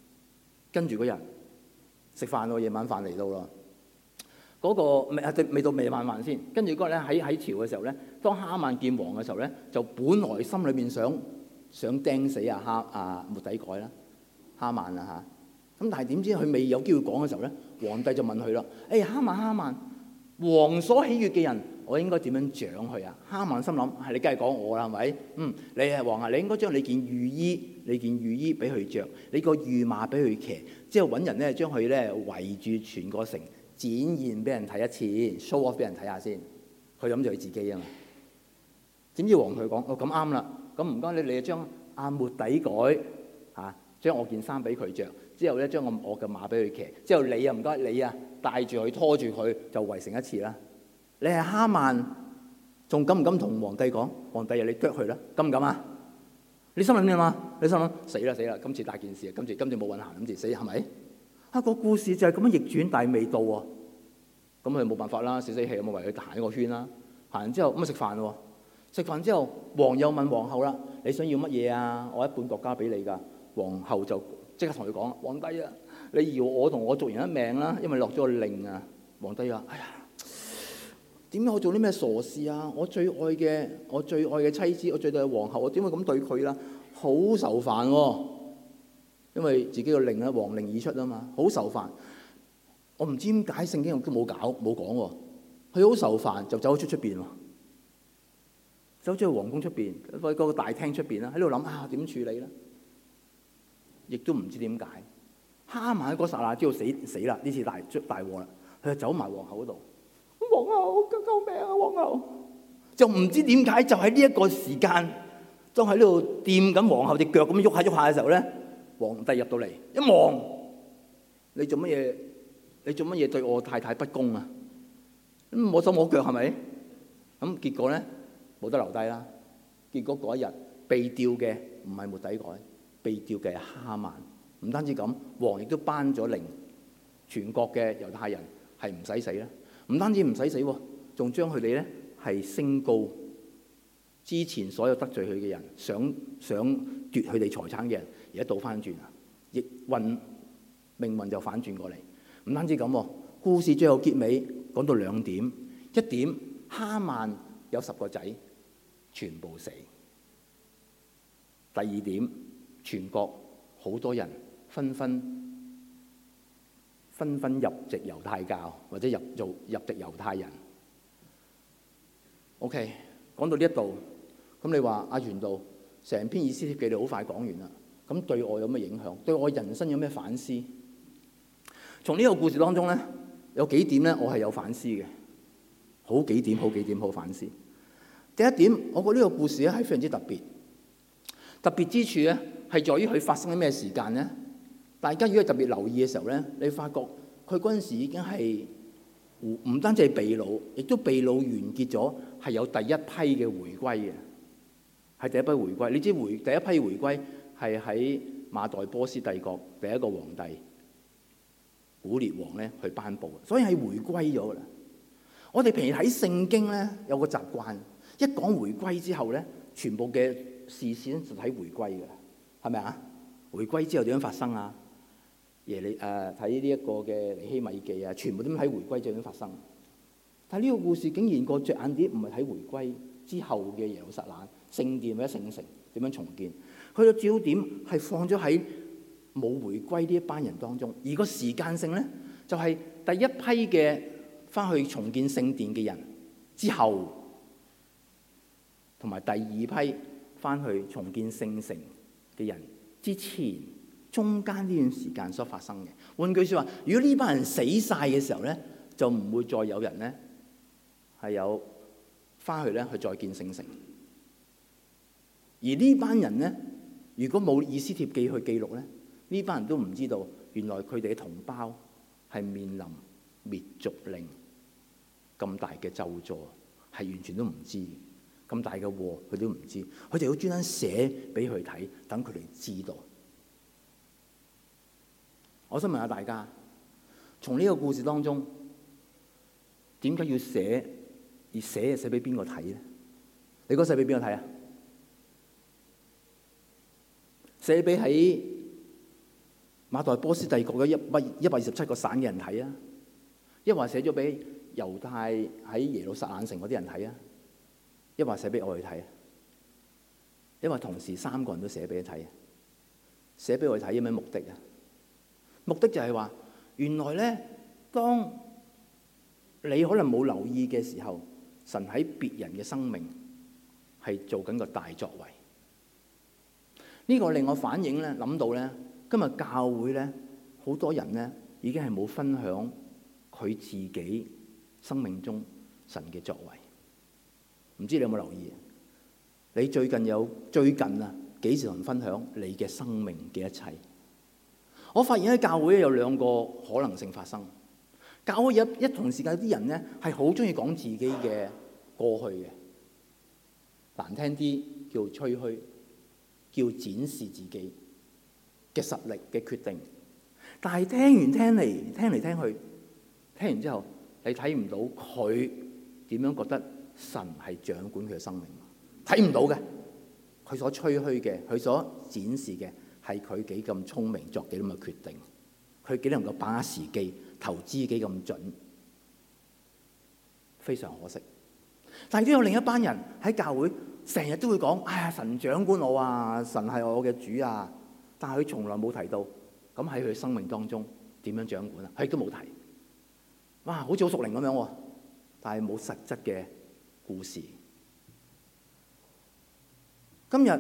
食飯咯，夜晚飯嚟到啦。嗰個未到夜晚飯先。跟住嗰日咧喺朝嘅時候咧，當哈曼見王嘅時候咧，就本來心裏面想釘死末底改啦，哈曼啊嚇。咁但係點知佢未有機會講嘅時候咧，皇帝就問佢啦：哈曼，王所喜悅嘅人，我應該點樣獎佢啊？哈曼心諗：係你梗係講我啦，係咪？你係王啊，你應該將你件御衣俾佢着，你個御馬俾佢騎，之後揾人咧將佢咧圍住全個城，展現俾人睇一次 ，show off 俾人睇下先。佢諗住佢自己啊嘛。點知王同佢講：咁啱啦，咁唔該你就將末底改將我件衫俾佢着，之後咧將我嘅馬俾佢騎，之後你啊唔該你啊帶住佢拖住佢就圍城一次啦。你係哈曼，仲敢唔敢同皇帝講？皇帝啊，你啄佢啦，敢唔敢啊？你心諗咩嘛？你心諗死啦！今次大件事啊，今次冇運行，今次死係咪？個故事就係咁樣逆轉，但係未到喎。咁佢冇辦法啦，死氣咁為佢行一個圈啦。行完之後咁啊食飯喎。食飯之後，王又問皇后啦：你想要乜嘢啊？我一半國家俾你㗎。皇后就即刻同佢講：皇帝啊，你饒我同我族人一命啦，因為落咗個令啊。皇帝話：哎呀，點解我做啲咩傻事啊？我最愛嘅妻子，我最愛嘅皇后，我點會咁對佢啦？好愁煩喎，因為自己個令咧，皇令已出啊嘛，好愁煩。我唔知點解聖經都冇講喎，佢好愁煩就走出邊喎，走咗去皇宮出邊，喺嗰個大廳出邊啦，喺度諗點處理咧，亦都唔知點解。哈曼喺嗰剎那知道死啦，呢次大禍啦，佢就走埋皇后嗰度。皇后救命啊！皇后就唔知點解，就喺呢一個時間，當喺呢度掂緊皇后隻腳咁喐下嘅時候咧，皇帝入到嚟一望，你做乜嘢？你做乜嘢對我太太不公啊？咁摸手摸腳係咪？咁結果咧冇得留低啦。結果嗰一日被吊嘅唔係末底改，被吊嘅係哈曼。唔單止咁，王亦都頒咗令，全國嘅猶太人係唔使死啦。唔單止唔使死喎，仲將佢哋咧係升高。之前所有得罪佢嘅人，想奪佢哋財產嘅人，而家倒翻轉啊！命運就反轉過嚟。唔單止咁喎，故事最後結尾講到兩點：一點，哈曼有10個仔，全部死；第二點，全國好多人紛紛入籍猶太教，或者入籍猶太人。OK， 講到呢一度，咁你話阿傳道，成篇以斯帖記你好快講完啦，咁對我有咩影響？對我人生有咩反思？從呢個故事當中咧，有幾點咧，我係有反思嘅，好幾點好反思。第一點，我覺得呢個故事咧係非常之特別。特別之處咧係在於佢發生喺咩時間咧？大家如果特別留意嘅時候咧，你發覺佢嗰陣時已經係唔單止係被擄，亦都被擄完結咗，係有第一批嘅回歸嘅，係第一批回歸。你知第一批回歸係喺馬代波斯帝國第一個皇帝古列王咧去頒布，所以係回歸咗噶啦。我哋平時睇聖經咧有個習慣，一講回歸之後咧，全部嘅視線就睇回歸噶啦，係咪啊？回歸之後點樣發生啊？睇呢一個嘅尼希米記啊，全部都喺回歸之後點發生。但係呢個故事竟然個着眼點唔係睇回歸之後嘅耶路撒冷聖殿或者聖城點樣重建，佢個焦點係放咗喺冇回歸呢一班人當中，而個時間性咧就係第一批嘅翻去重建聖殿嘅人之後，同埋第二批翻去重建聖城嘅人之前，中間呢段時間所發生嘅。換句説話，如果呢班人死晒嘅時候咧，就唔會再有人咧係有翻去咧去再建聖城。而呢班人咧，如果冇以斯帖記去記錄咧，呢班人都唔知道原來佢哋嘅同胞係面臨滅族令咁大嘅咒詛，係完全都唔知。咁大嘅禍佢都唔知，佢就要專登寫俾佢睇，等佢哋知道。我想問下大家，從呢個故事當中，點解要寫？而寫俾邊個睇咧？你覺得寫俾邊個睇啊？寫俾喺馬代波斯帝國嘅127個省嘅人睇啊？抑或寫咗俾猶太喺耶路撒冷城嗰啲人睇啊？抑或寫俾我哋睇啊？因為同時3個人都寫俾佢睇啊！寫俾我哋睇有咩目的啊？目的就係話，原來咧，當你可能冇留意嘅時候，神喺別人嘅生命係做緊個大作為。呢個令我反映咧，諗到咧，今日教會咧，好多人咧已經係冇分享佢自己生命中神嘅作為。唔知你有冇留意？你最近啊，幾時同人分享你嘅生命嘅一切？我發現喺教會有2個可能性發生。教會有一同時間有啲人咧係好中意講自己嘅過去嘅，難聽啲叫吹噓，叫展示自己嘅實力嘅決定。但係聽完之後，你睇唔到佢點樣覺得神係掌管佢嘅生命，睇唔到嘅。佢所吹噓嘅，佢所展示嘅係佢幾咁聰明，作幾咁嘅決定，佢幾能夠把握時機，投資幾咁準，非常可惜。但係都有另一班人喺教會成日都會講：哎呀，神掌管我啊，神係我嘅主啊！但係佢從來冇提到，咁喺佢生命當中點樣掌管啊？佢亦都冇提。哇，好似好屬靈咁樣喎，但係冇實質嘅故事。今日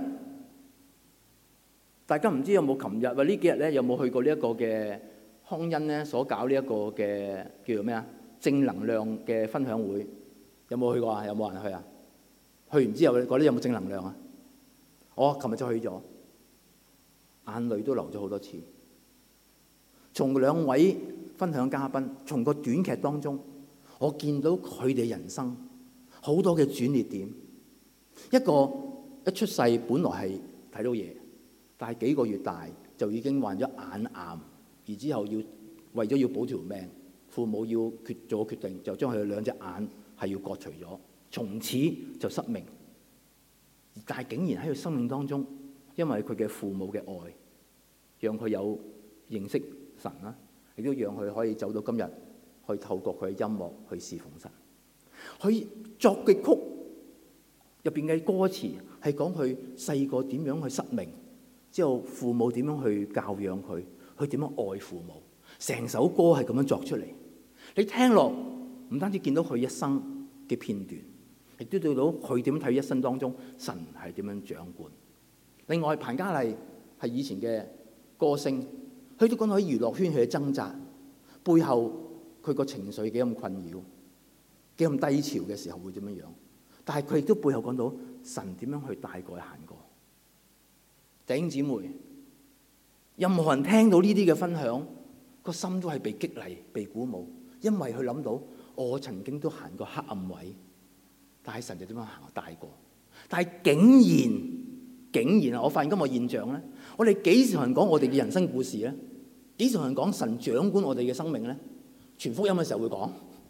大家唔知有冇琴日或呢幾日咧，有冇去過呢一個嘅康恩咧所搞呢一個嘅叫做咩啊？正能量嘅分享會，有冇去過啊？有冇人去啊？去完之後覺得有冇正能量啊？我琴日就去咗，眼淚都流咗好多次。從2位分享嘉賓，從個短劇當中，我見到佢哋人生好多嘅轉捩點。一個一出世本來係睇到嘢，但係幾個月大就已經患咗眼癌，而之後為咗要保條命，父母要做決定，就將佢2隻眼係要割除咗，從此就失明。但係竟然喺佢生命當中，因為佢嘅父母嘅愛，讓佢有認識神啦，亦都讓佢可以走到今日，去透過佢嘅音樂去侍奉神。佢作嘅曲入邊嘅歌詞係講佢細個點樣去失明，之後父母點樣去教養佢，佢點樣愛父母，成首歌係咁樣作出嚟。你聽落唔單止見到佢一生嘅片段，亦都睇到佢點睇一生當中神係點樣掌管。另外彭嘉麗係以前嘅歌星，佢都講到喺娛樂圈佢嘅掙扎背後，佢個情緒幾咁困擾，幾咁低潮嘅時候會點樣樣。但係佢亦都背後講到神點樣去帶過行過。弟兄姊妹，任何人聽到呢啲嘅分享，個心都係被激勵、被鼓舞，因為佢諗到我曾經都行過黑暗位，但係神就點樣行過帶過。但係竟然我發現今個現象咧，我哋幾時同人講我哋嘅人生故事咧？幾時同人講神掌管我哋嘅生命咧？傳福音嘅時候會講。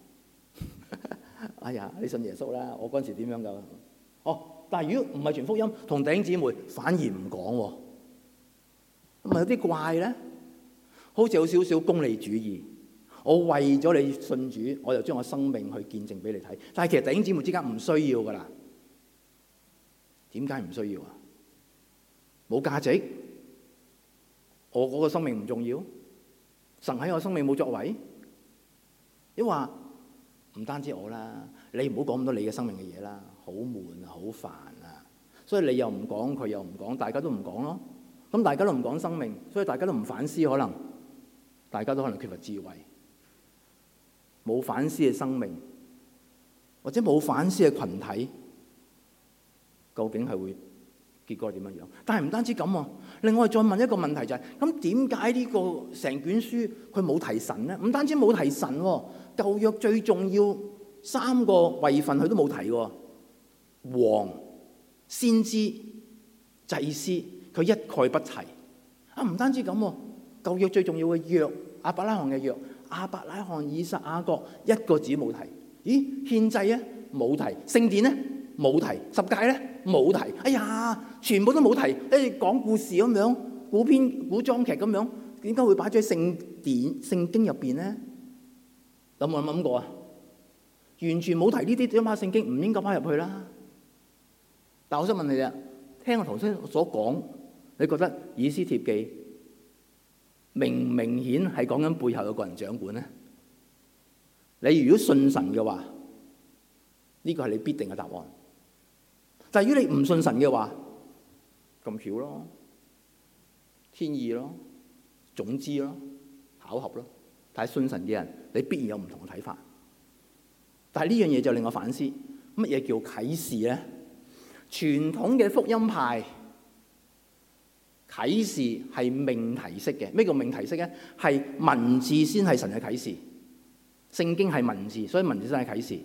哎呀，你信耶穌啦！我嗰陣時點樣㗎？哦，但係如果唔係傳福音，同弟兄姊妹反而唔講喎，咁咪有啲怪咧？好似有少少功利主義。我為咗你信主，我就將我生命去見證俾你睇。但係其實弟兄姊妹之間唔需要㗎啦。點解唔需要啊？冇價值？我嗰個生命唔重要？神喺我生命冇作為？你話唔單止我啦，你唔好講咁多你嘅生命嘅嘢啦，好悶啊，好煩啊，所以你又唔講，佢又唔講，大家都唔講咯。咁大家都唔講生命，所以大家都唔反思，可能大家都可能缺乏智慧，冇反思嘅生命，或者冇反思嘅群體，究竟係會結果係點樣樣？但係唔單止咁喎，另外再問一個問題就係：咁點解呢個成卷書佢冇提神咧？唔單止冇提神喎，舊約最重要3個位份佢都冇提喎，王、先知、祭司，佢一概不提。唔單止咁喎，舊約最重要嘅約，亞伯拉罕嘅約，亞伯拉罕、以撒、雅各一個字冇提。咦？獻祭咧冇提，聖殿咧冇提，十誡咧冇提。哎呀，全部都冇提。講故事咁樣，古裝劇咁樣，點解會擺咗喺聖經入邊咧？有冇諗過啊？完全冇提呢啲，點解聖經唔應該擺入去啦？但我想問你哋，聽我頭先所講，你覺得以斯帖記明唔明顯係講緊背後有個人掌管咧？你如果信神嘅話，呢個係你必定嘅答案。但係如果你唔信神嘅話，咁巧咯，天意咯，總之咯，巧合咯。但係信神嘅人，你必然有唔同嘅睇法。但係呢樣嘢就令我反思，乜嘢叫啟示咧？傳統嘅福音派啟示係命題式嘅。咩叫命題式咧？係文字先係神嘅啟示，聖經係文字，所以文字先係啟示。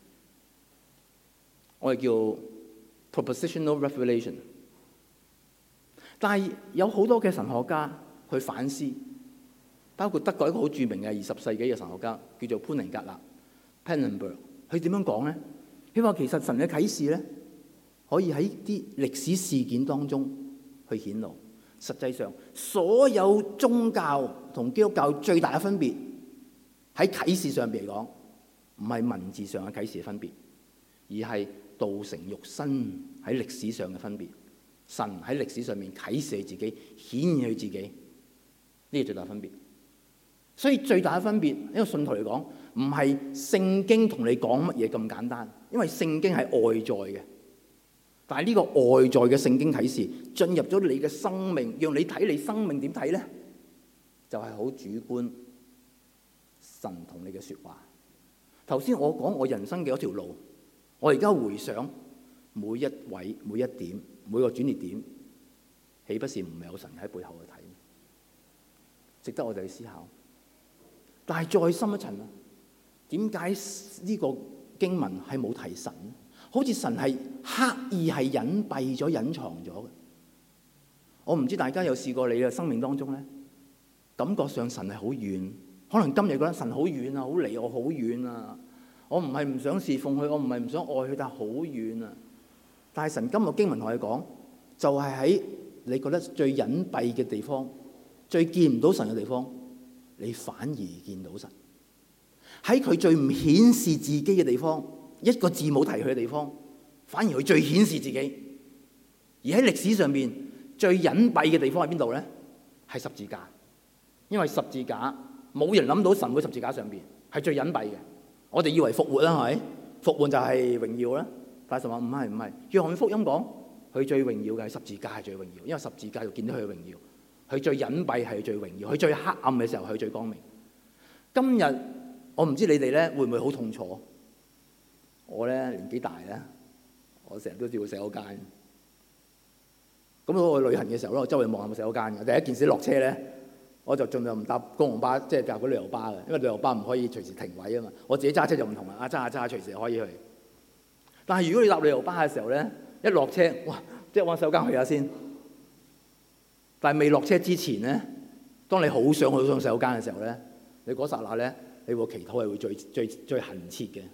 我哋叫 propositional revelation。但係有好多嘅神學家去反思，包括德國一個好著名嘅20世紀嘅神學家叫做潘寧格勒 （Pannenberg）。佢點樣講咧？佢話其實神嘅啟示咧，可以喺啲歷史事件當中去顯露。實際上，所有宗教同基督教最大嘅分別喺啟示上邊嚟講，唔係文字上嘅啟示嘅分別，而係道成肉身喺歷史上嘅分別。神喺歷史上面啟示佢自己，顯現佢自己，呢個最大分別。所以最大嘅分別，一個信徒嚟講，唔係聖經同你講乜嘢咁簡單，因為聖經係外在嘅。但係呢個外在嘅聖經啟示進入咗你嘅生命，讓你睇你生命點睇咧，就係好主觀。神同你嘅說話。頭先我講我人生嘅嗰條路，我而家回想每一位、每一點、每個轉捩點，豈不是唔係有神喺背後去睇？值得我哋去思考。但係再深一層啊，點解呢個經文係冇提神？好似神係刻意係隱蔽咗、隱藏咗嘅。我唔知大家有試過你嘅生命當中咧，感覺上神係好遠，可能今日覺得神好遠啊，好離我好遠啊。我唔係唔想侍奉佢，我唔係唔想愛佢，但係好遠啊。但係神今日經文同你講，就係喺你覺得最隱蔽嘅地方、最見唔到神嘅地方，你反而見到神。喺佢最唔顯示自己嘅地方，一個字冇提佢嘅地方，反而佢最顯示自己。而喺歷史上面最隱蔽嘅地方喺邊度咧？係十字架。因為十字架冇人諗到神會十字架上邊，係最隱蔽嘅。我哋以為復活啦，係咪？復活就係榮耀啦。但係神話唔係。約翰福音講佢最榮耀嘅係十字架，係最榮耀，因為十字架就見到佢嘅榮耀。佢最隱蔽係最榮耀，佢最黑暗嘅時候佢最光明。今日我唔知你哋咧會唔會好痛楚？我咧年紀大咧，我成日都要洗手間。咁我去旅行嘅時候咧，我周圍望下冇洗手間嘅。第一件事落車咧，我就盡量唔搭公共巴，即係搭嗰旅遊巴嘅，因為旅遊巴唔可以隨時停位啊嘛。我自己揸車就唔同啦，揸下隨時可以去。但係如果你搭旅遊巴嘅時候咧，一落車，哇！即係揾洗手間去下先。但係未落車之前咧，當你好想去洗手間嘅時候咧，你嗰剎那咧，你個祈禱係會最懇切嘅。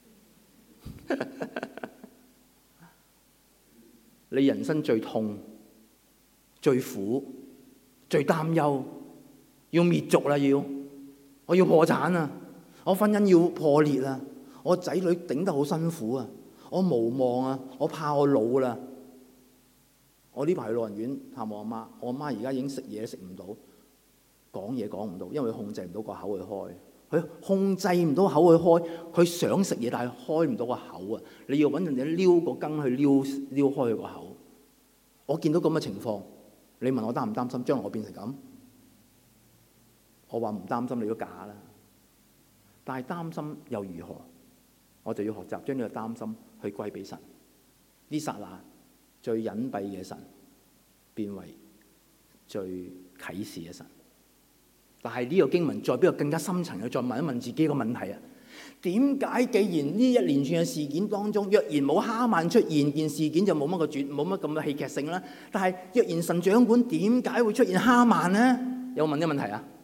你人生最痛、最苦、最擔憂，要滅族啦！我要破產啊！我婚姻要破裂啊！我仔女頂得好辛苦啊！我無望啊！我怕我老啦！我呢排去老人院探我阿媽，我阿媽而家已經食嘢食唔到，講嘢講唔到，因為佢控制唔到個口去開。佢控制唔到口去開，佢想食嘢，但係開唔到個口啊！你要揾人哋撩個羹去撩開佢個口。我見到咁嘅情況，你問我擔唔擔心將來我變成咁？我話唔擔心，你都假啦。但係擔心又如何？我就要學習將呢個擔心去歸俾神。呢剎那最隱蔽嘅神變為最啟示嘅神。但係呢個經文再比較更加深層嘅，再問一問自己個問題啊：點解既然呢一連串嘅事件當中，若然冇哈曼出現，件事件就冇乜咁嘅戲劇性啦？但係若然神掌管，點解會出現哈曼呢？有冇問呢個問題啊？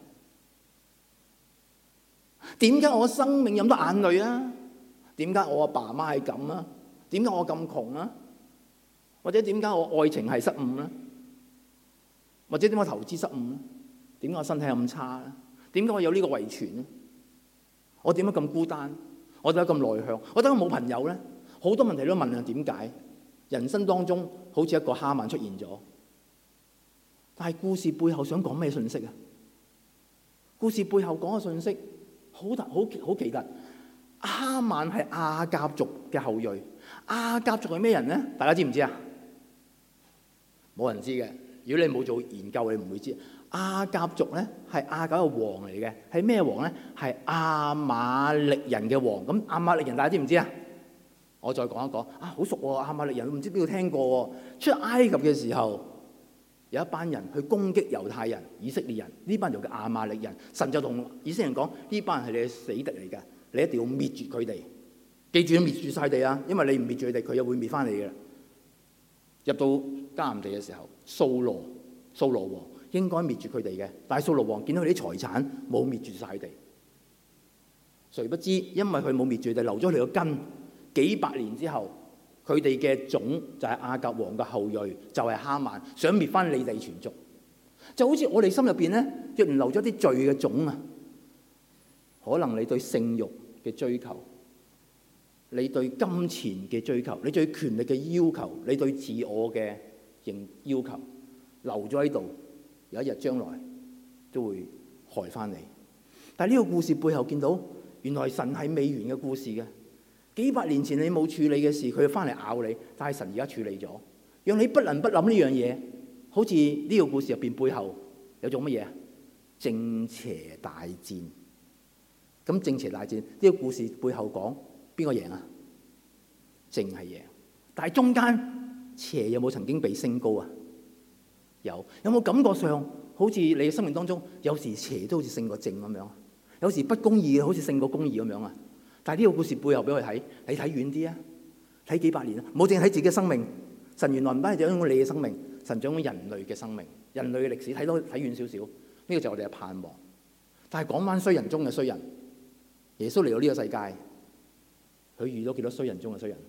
點解我生命有咁多眼淚啊？點解我阿爸媽係咁啊？點解我咁窮啊？或者點解我愛情係失誤咧？或者點解我投資失誤咧？點解我身體咁差咧？點解我有呢個遺傳咧？我點解咁孤單？我點解咁內向？我點解冇朋友咧？好多問題都問啊！點解人生當中好似一個哈曼出現咗？但係故事背後想講咩信息啊？故事背後講嘅信息好奇特。哈曼係亞甲族嘅後裔。亞甲族係咩人咧？大家知唔知啊？冇人知嘅。如果你冇做研究，你唔會知。亞甲族咧係亞甲嘅王嚟嘅，係咩王咧？係亞瑪力人嘅王。咁亞瑪力人大家知唔知啊？我再講一講啊，好熟喎！亞瑪力人唔知邊度聽過喎？出埃及嘅時候，有一班人去攻擊猶太人、以色列人，呢班就叫亞瑪力人。神就同以色列人講：呢班人係你嘅死敵嚟㗎，你一定要滅絕佢哋。記住要滅絕晒地啊！因為你唔滅絕佢哋，佢又會滅翻你嘅。入到迦南地嘅時候，掃羅王應該滅絕佢哋嘅，但係掃羅王見到佢啲財產冇滅絕晒地，誰不知因為佢冇滅絕地，留咗佢個根，幾百年之後，佢哋嘅種就係亞甲王嘅後裔，就係哈曼，想滅翻你哋全族。就好似我哋心入邊咧，若然留咗啲罪嘅種啊，可能你對性慾嘅追求，你對金錢嘅追求，你對權力嘅要求，你對自我嘅要求，留咗喺度，有一日將來都會害翻你。但係呢個故事背後見到，原來神係未完嘅故事嘅。幾百年前你冇處理嘅事，佢就翻嚟咬你。但係神而家處理咗，讓你不能不諗呢樣嘢。好似呢個故事入邊背後有種乜嘢？正邪大戰。咁正邪大戰呢個故事背後講邊個贏啊？正係贏。但係中間邪有冇曾經被升高啊？有冇感覺上好似你嘅生命當中有時邪都好似勝過正咁樣，有時不公義好似勝過公義咁樣啊？但係呢個故事背後俾我哋睇，你睇遠啲啊，睇幾百年啊，唔好淨係睇自己嘅生命。神原來唔單止掌管你嘅生命，神掌管人類嘅生命、人類嘅歷史，睇遠少少。呢個就係我哋嘅盼望。但係講翻衰人中嘅衰人，耶穌嚟到呢個世界，佢遇到幾多衰人中嘅衰人？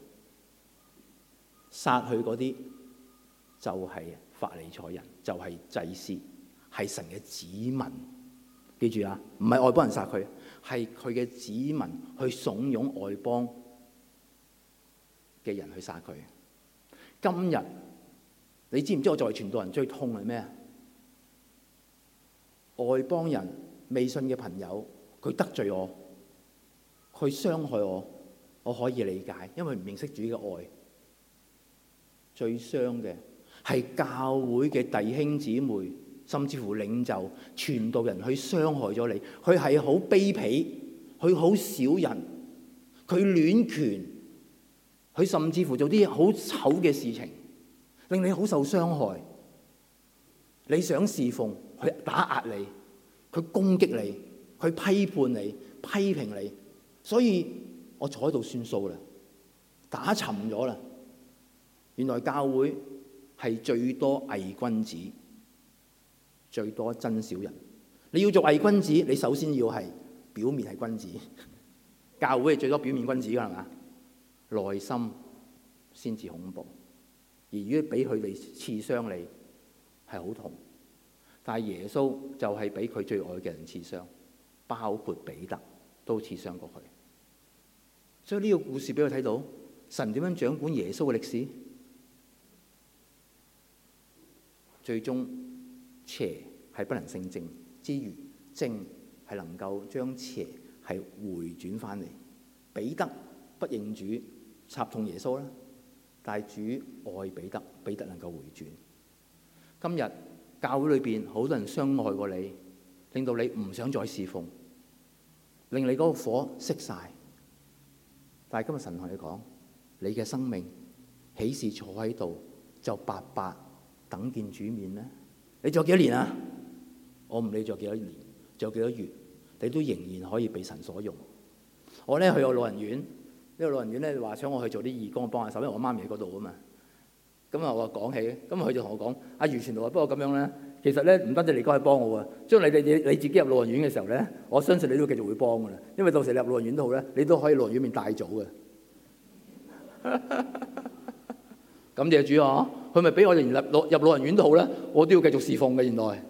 殺佢嗰啲就係法利賽人，就係祭司，係神嘅子民。記住啊，唔係外邦人殺佢，係佢嘅子民去慫恿外邦嘅人去殺佢。今日你知唔知我作為傳道人最痛係咩啊？外邦人未信嘅朋友，佢得罪我，佢傷害我，我可以理解，因為唔認識主嘅愛。最傷嘅係教會嘅弟兄姊妹，甚至乎領袖、傳道人去傷害咗你。佢係好卑鄙，佢好小人，佢亂權，佢甚至乎做啲好醜嘅事情，令你好受傷害。你想侍奉，佢打壓你，佢攻擊你，佢批判你、批評你。所以我坐喺度算數啦，打沉咗啦。原來教會係最多偽君子，最多真小人。你要做偽君子，你首先要係表面係君子。教會係最多表面君子㗎，係嘛？內心先至恐怖。而如果俾佢哋刺傷你，係好痛。但係耶穌就係俾佢最愛嘅人刺傷，包括彼得都刺傷過佢。所以呢個故事俾佢睇到神點樣掌管耶穌嘅歷史。最終邪係不能勝正之餘，正係能夠將邪係回轉翻嚟。彼得不認主，插痛耶穌啦，但係主愛彼得，彼得能夠回轉。今日教會裏邊好多人傷害過你，令到你唔想再侍奉，令你嗰個火熄晒。但係今日神同你講，你嘅生命豈是坐喺度就白白等見主面呢？你仲有幾多年啊？我唔理仲有幾多年，仲有幾多月，你都仍然可以被神所用。我咧去個老人院，呢個老人院咧話想我去做啲義工幫下手，因為我媽咪喺嗰度啊嘛。咁啊，我講起，咁佢就同我講：阿余傳道啊，不過咁樣咧，其實咧唔單止你哥係幫我喎，將你自己入老人院嘅時候咧，我相信你都繼續會幫噶啦，因為到時你入老人院都好咧，你都可以老人院面帶組嘅。感謝主啊！佢咪俾我哋入老人院都好咧，我都要繼續侍奉嘅。原來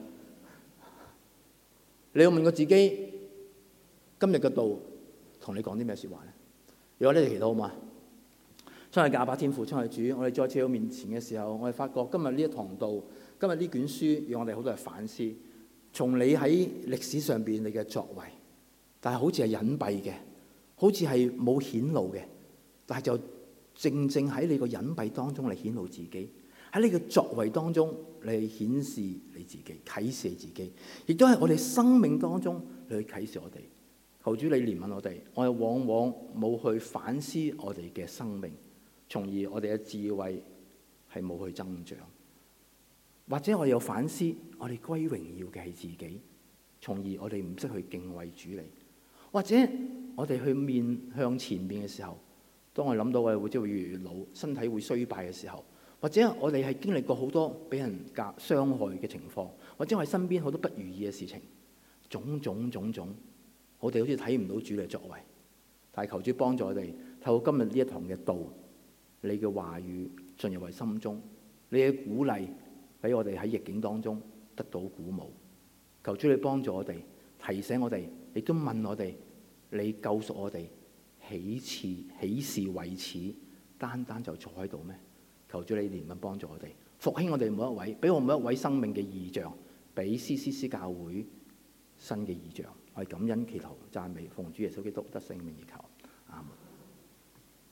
你有問過自己，今日嘅道同你講啲咩説話咧？如果你哋祈禱好嘛？親愛嘅阿爸天父，親愛主，我哋再次喺面前嘅時候，我哋發覺今日呢一堂道，今日呢卷書，讓我哋好多人反思，從你喺歷史上邊你嘅作為，但係好似係隱蔽嘅，好似係冇顯露嘅，但係就正正喺你個隱蔽當中嚟顯露自己，喺你嘅作為當中嚟顯示你自己，啟示你自己，亦都係我哋生命當中嚟去啟示我哋。求主你憐憫我哋，我哋往往冇去反思我哋嘅生命，從而我哋嘅智慧係冇去增長，或者我哋有反思，我哋歸榮耀嘅係自己，從而我哋唔識去敬畏主你，或者我哋去面向前面嘅時候，當我諗到我哋會即係越嚟越老，身體會衰敗嘅時候，或者我哋係經歷過好多俾人傷害嘅情況，或者我哋身邊好多不如意嘅事情，種種，我哋好似睇唔到主嘅作為。但係求主幫助我哋透過今日呢一堂嘅道，你嘅話語進入我哋心中，你嘅鼓勵俾我哋喺逆境當中得到鼓舞。求主你幫助我哋，提醒我哋，亦都問我哋，你救贖我哋豈是為此，單單就坐喺度咩？求主你憐憫幫助我哋，復興我哋每一位，俾我每一位生命嘅異象，俾CCC教會新嘅異象。我哋感恩祈禱讚美，奉主耶穌基督得聖名而求。